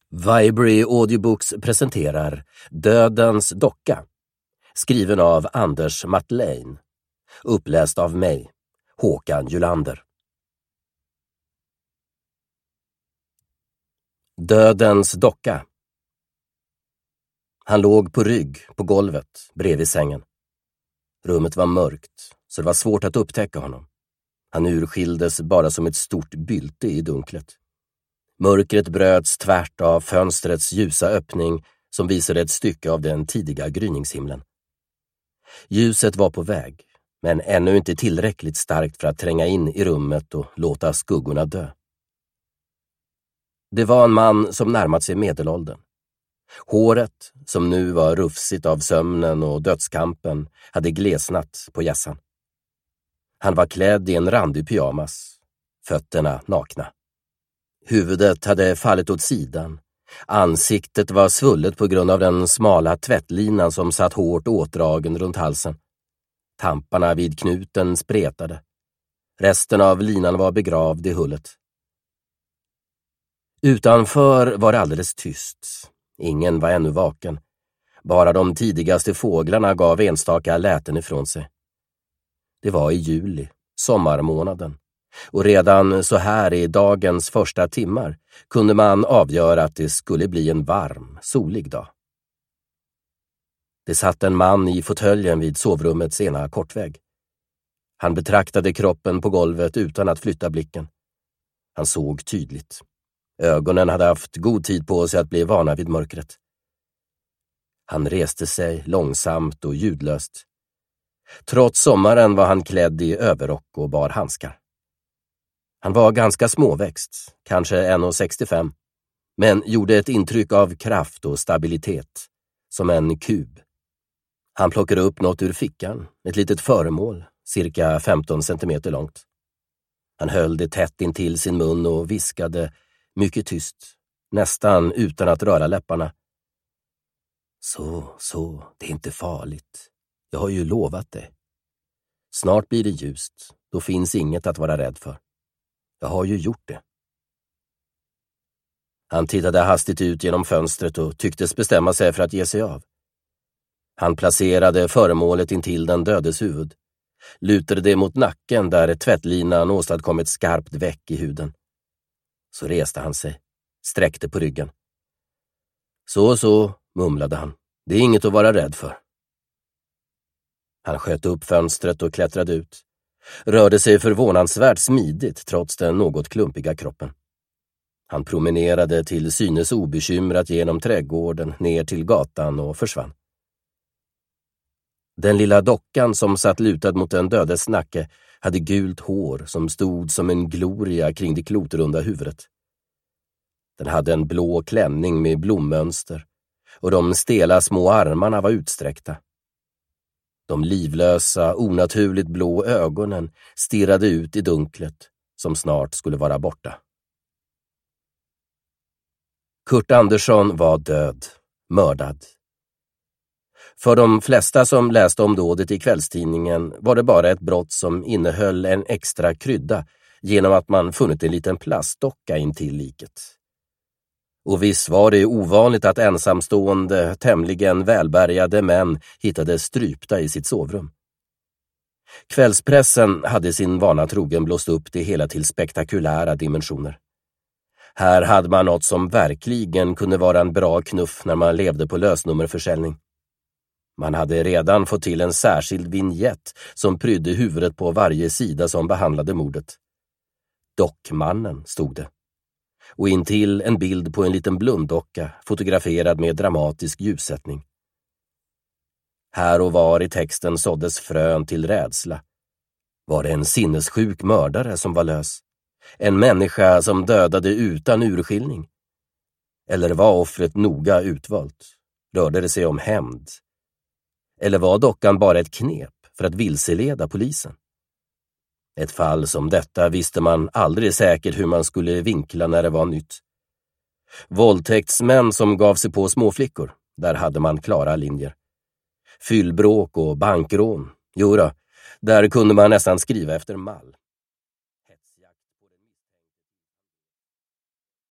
Vibrary Audiobooks presenterar Dödens docka, skriven av Anders Mattlein, uppläst av mig, Håkan Julander. Dödens docka. Han låg på rygg på golvet bredvid sängen. Rummet var mörkt, så det var svårt att upptäcka honom. Han urskildes bara som ett stort bylte i dunklet. Mörkret bröts tvärt av fönstrets ljusa öppning som visade ett stycke av den tidiga gryningshimlen. Ljuset var på väg, men ännu inte tillräckligt starkt för att tränga in i rummet och låta skuggorna dö. Det var en man som närmat sig medelåldern. Håret, som nu var rufsigt av sömnen och dödskampen, hade glesnat på hjässan. Han var klädd i en randig pyjamas, fötterna nakna. Huvudet hade fallit åt sidan. Ansiktet var svullet på grund av den smala tvättlinan som satt hårt åtdragen runt halsen. Tamparna vid knuten spretade. Resten av linan var begravd i hullet. Utanför var det alldeles tyst. Ingen var ännu vaken. Bara de tidigaste fåglarna gav enstaka läten ifrån sig. Det var i juli, sommarmånaden. Och redan så här i dagens första timmar kunde man avgöra att det skulle bli en varm, solig dag. Det satt en man i fåtöljen vid sovrummets ena kortvägg. Han betraktade kroppen på golvet utan att flytta blicken. Han såg tydligt. Ögonen hade haft god tid på sig att bli vana vid mörkret. Han reste sig långsamt och ljudlöst. Trots sommaren var han klädd i överrock och bar handskar. Han var ganska småväxt, kanske 1,65, men gjorde ett intryck av kraft och stabilitet, som en kub. Han plockade upp något ur fickan, ett litet föremål, cirka 15 centimeter långt. Han höll det tätt intill sin mun och viskade mycket tyst, nästan utan att röra läpparna. Så, det är inte farligt. Jag har ju lovat det. Snart blir det ljust, då finns inget att vara rädd för. Jag har ju gjort det. Han tittade hastigt ut genom fönstret och tycktes bestämma sig för att ge sig av. Han placerade föremålet intill den dödes huvud, lutade det mot nacken där tvättlinan åstadkom ett skarpt väck i huden. Så reste han sig, sträckte på ryggen. Så, mumlade han. Det är inget att vara rädd för. Han sköt upp fönstret och klättrade ut. Rörde sig förvånansvärt smidigt trots den något klumpiga kroppen. Han promenerade till synes obekymrat genom trädgården ner till gatan och försvann. Den lilla dockan som satt lutad mot den dödes nacke hade gult hår som stod som en gloria kring det klotrunda huvudet. Den hade en blå klänning med blommönster och de stela små armarna var utsträckta. De livlösa, onaturligt blå ögonen stirrade ut i dunklet som snart skulle vara borta. Kurt Andersson var död, mördad. För de flesta som läste om dådet i kvällstidningen var det bara ett brott som innehöll en extra krydda genom att man funnit en liten plastdocka intill liket. Och visst var det ovanligt att ensamstående, tämligen välbärgade män hittades strypta i sitt sovrum. Kvällspressen hade sin vana trogen blåst upp det hela till spektakulära dimensioner. Här hade man något som verkligen kunde vara en bra knuff när man levde på lösnummerförsäljning. Man hade redan fått till en särskild vignett som prydde huvudet på varje sida som behandlade mordet. Dockmannen stod det. Och intill en bild på en liten blunddocka fotograferad med dramatisk ljussättning. Här och var i texten såddes frön till rädsla. Var det en sinnessjuk mördare som var lös? En människa som dödade utan urskiljning? Eller var offret noga utvalt? Rörde det sig om hämnd? Eller var dockan bara ett knep för att vilseleda polisen? Ett fall som detta visste man aldrig säkert hur man skulle vinkla när det var nytt. Våldtäktsmän som gav sig på småflickor, där hade man klara linjer. Fyllbråk och bankrån, jodå, där kunde man nästan skriva efter mall.